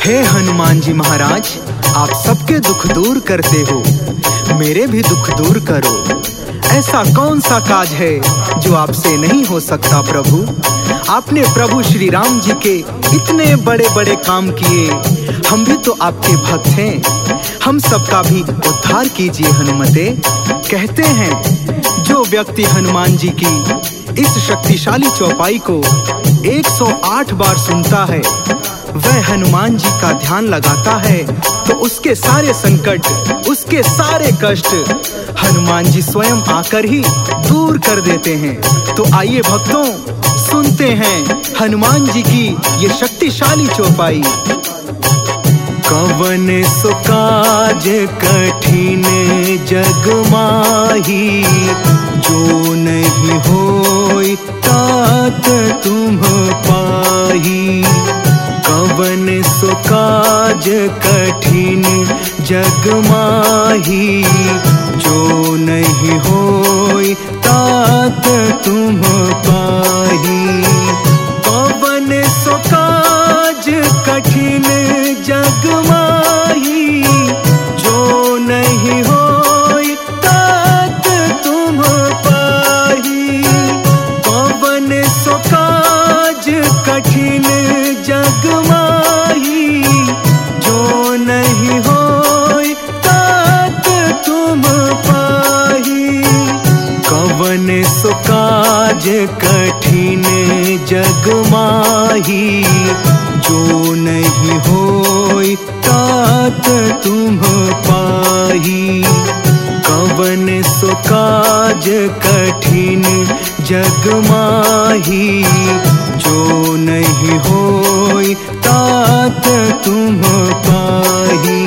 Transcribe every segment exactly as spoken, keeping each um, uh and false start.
हे हनुमान जी महाराज, आप सबके दुख दूर करते हो, मेरे भी दुख दूर करो। ऐसा कौन सा काज है जो आपसे नहीं हो सकता प्रभु। आपने प्रभु श्री राम जी के इतने बड़े बड़े काम किए, हम भी तो आपके भक्त हैं, हम सबका भी उद्धार कीजिए हनुमते। कहते हैं जो व्यक्ति हनुमान जी की इस शक्तिशाली चौपाई को एक सौ आठ बार सुनता है, वह हनुमान जी का ध्यान लगाता है, तो उसके सारे संकट, उसके सारे कष्ट हनुमान जी स्वयं आकर ही दूर कर देते हैं। तो आइए भक्तों, सुनते हैं हनुमान जी की ये शक्तिशाली चौपाई। कवन सो काज कठिन जग माही, जो नहीं होई तात तुम पाही। कवन सो काज कठिन जग माही, जो नहीं होई तात तुम पाही। कवन सो काज कठिन जग माही, जो नहीं होई तात तुम पाही। कवन सो काज कठिन जग माही, जो नहीं होई तात तुम पाही। कवन सो काज कठिन जग माही, जो नहीं होई तात तुम पाही। कवन सो काज कठिन जग माही, जो नहीं होई तात तुम पाही।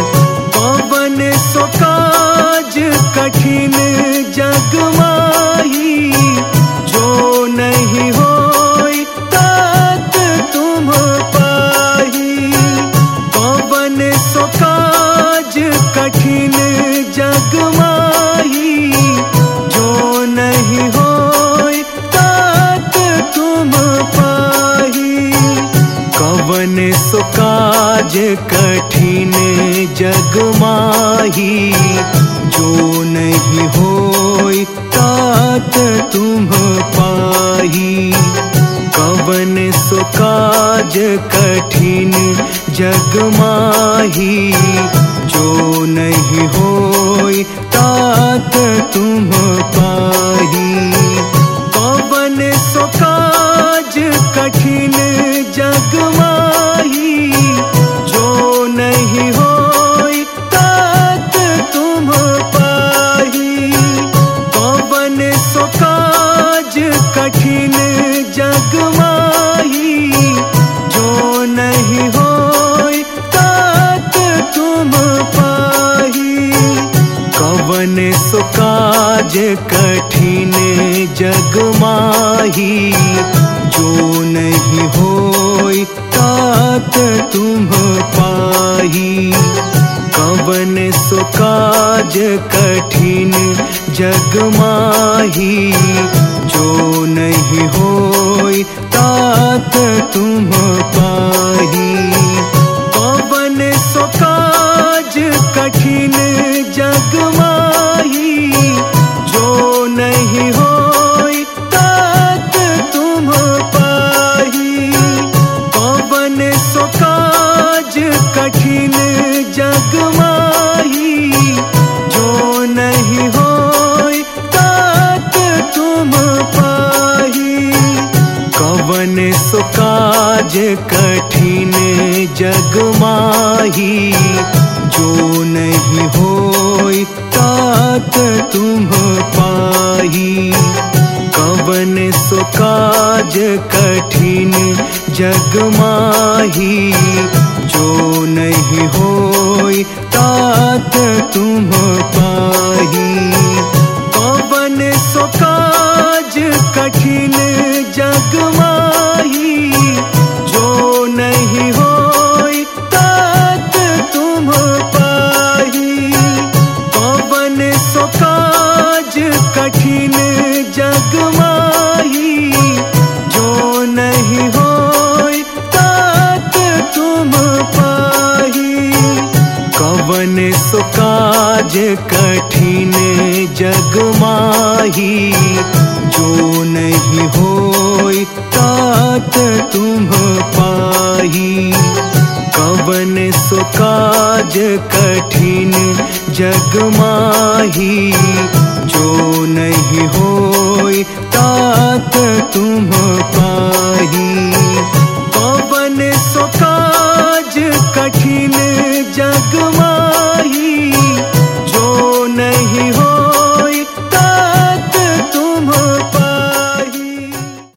कवन सो काज कठिन जग माही, जो नहीं होई तात तुम पाही। कवन सो काज कठिन जग माही, जो नहीं होई तात तुम पाही। कवन सो काज कठिन जग माही, जो नहीं होई तात तुम पाही। कवन सो काज कठिन जग माही, जो नहीं होई तात तुम पाही। कवन सो काज कठिन जग माही, जो नहीं होई तात तुम पाही। कवन सो काज कठिन जग माही, जो नहीं होई तात तुम पाही। कवन सो काज कठिन जग माही, जो नहीं होई तात तुम पाही। कवन सो काज कठिन जग माही, जो नहीं होई तात तुम पाही। कवन सो काज कठिन जग माही, जो नहीं होई तात तुम पाही। कवन सो काज कठिन जग माही, जो नहीं होई तात तुम पाही। कवन सो काज कठिन जग माही, जो नहीं होई तात तुम पाही। कवन सो काज कठिन जग माही, जो नहीं होई तात तुम पाही। कवन सो काज कठिन जग माही, जो नहीं होई तात तुम पाही। कवन सो काज कठिन जग माही, जो नहीं होई तात तुम पाही। काज कठिन जग माही, जो नहीं होय तात तुम पाही। कवन सो काज कठिन जग माही, जो नहीं होय तात तुम पाही। कवन सो काज कठिन जग माही,